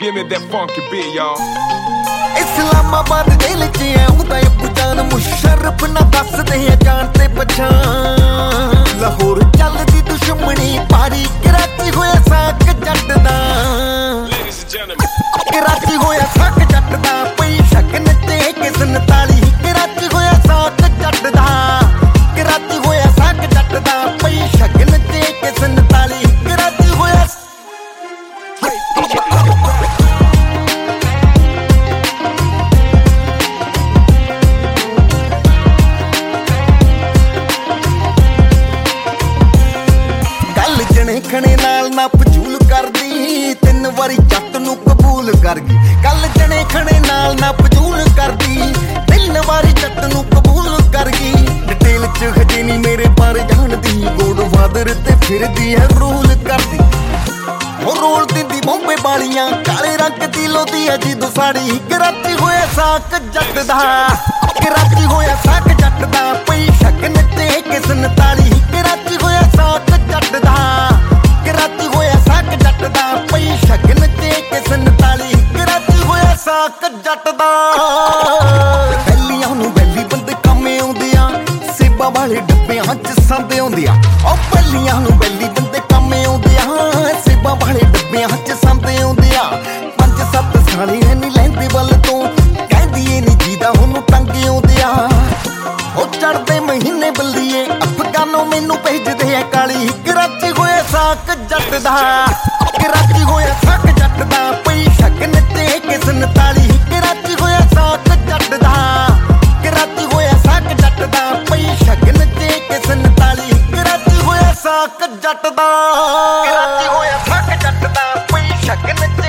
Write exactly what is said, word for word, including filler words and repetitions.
Give me that funky beat, y'all. Islamabad jail च आउंदा ए पुजान मुशर्रफ ना दसदे जान ते पछान लाहौर चलदी दुश्मनी पारी कराची होया साक जट दा कराची होया साक जट दा पई शक नते किसन ताली कराची होया साक जट दा कराची होया साक जट दा पई शक नते किसन ताली कराची होया खने नाल ना फजूल कर दी तीन वारी जट नू कबूल कर गई गल जने खने नाल ना फजूल कर दी तीन वारी जट नू कबूल कर गई डिटेल च हजे नहीं मेरे पर जान दी गोड फादर ते फिर दी है रूल कर दी हो रोल दिंदी बॉम्बे वालियां काले रंग दी लोदी है जी दुसाड़ी कराची होया साक जट दा कराची होया साक जट दा पई शक नते किसन ताली कराची होया साक जट दा कराची होया साक जट दा पई शक नते किसन ताली कराची होया साक जट दा बैलियां नू बैली बंदे कामे आउंदियां सेबा वाले डब्बियां च संदे आउंदियां ओ बैलियां नू बैली बंदे कामे आउंदियां सेबा वाले डब्बियां च संदे आउंदियां पंज सत्त साली नहीं लैंदे वल तो कहंदी ए नी जीदा ओनू टंगे आउंदियां ओ चढ़दे महीने बल्लीए अफगानों मैनू भेजदे है काली कराची होया साक जट दा कराची होया साक जट दा पई शक नते किसन ताली कराची होया साक जट दा कराची होया साक जट दा पई शक नते किसन ताली कराची होया साक जट दा कराची होया साक जट दा पई शक नते